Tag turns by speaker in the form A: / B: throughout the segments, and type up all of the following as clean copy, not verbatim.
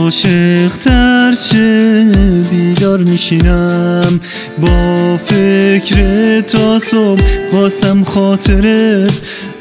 A: عاشق‌تر چه بیدار میشینم با فکر تا صبح واسم خاطرت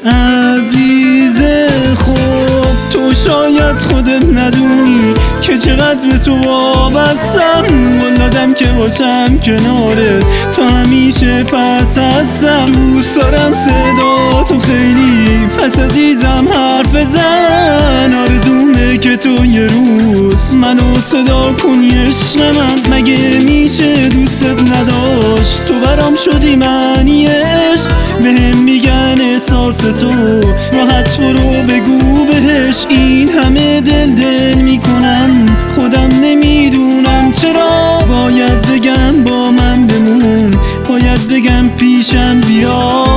A: عزیز. خوب تو شاید خودت ندونی که چقدر به تو وابستم، ولادم که باشم کنارت تا همیشه پس هستم. دوست دارم صدا تو خیلی پس عزیزم حرف بزن، آرزومه که تو یه روز منو صدا کنی عشق من. مگه میشه دوستت نداشت؟ تو برام شدی معنی عشق، بهم میگن احساس تو راحت برو بگو بهش. این همه دل میکنم خودم نمیدونم چرا، باید بگم با من بمون، باید بگم پیشم بیا.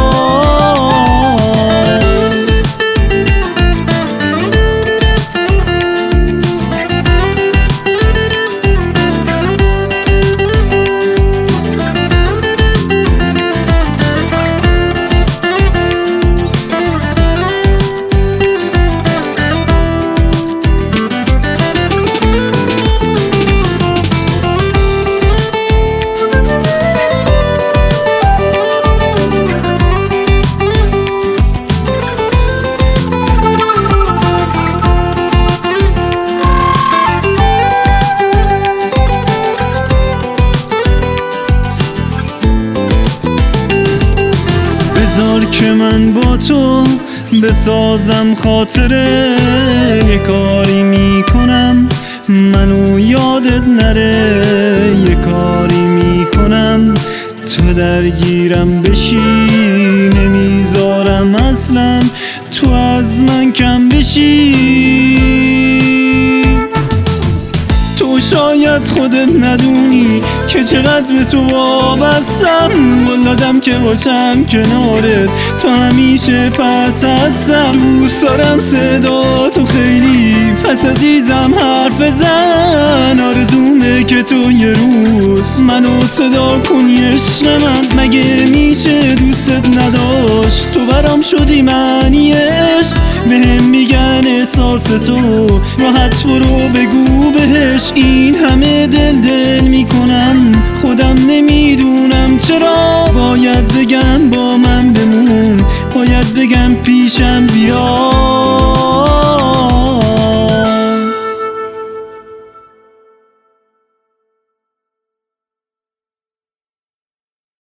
A: بذار که من با تو بسازم خاطره، یه کاری میکنم منو یادت نره، یه کاری میکنم تو درگیرم بشی، نمیذارم اصلا تو از من کم بشی. تو شاید خودت ندونی که چقدر به تو وابستم، ولادم که باشم کنارت تا همیشه پس هستم. دوست دارم صدا تو خیلی پس عزیزم حرف بزن، آرزومه که تو یه روز منو صدا کنی عشق من. مگه میشه دوستت نداشت؟ تو برام شدی معنی عشق، بهم میگن احساس تو راحت برو بگو بهش. این همه دل میکنم خودم نمیدونم چرا، باید بگم با من بمون، باید بگم پیشم بیا.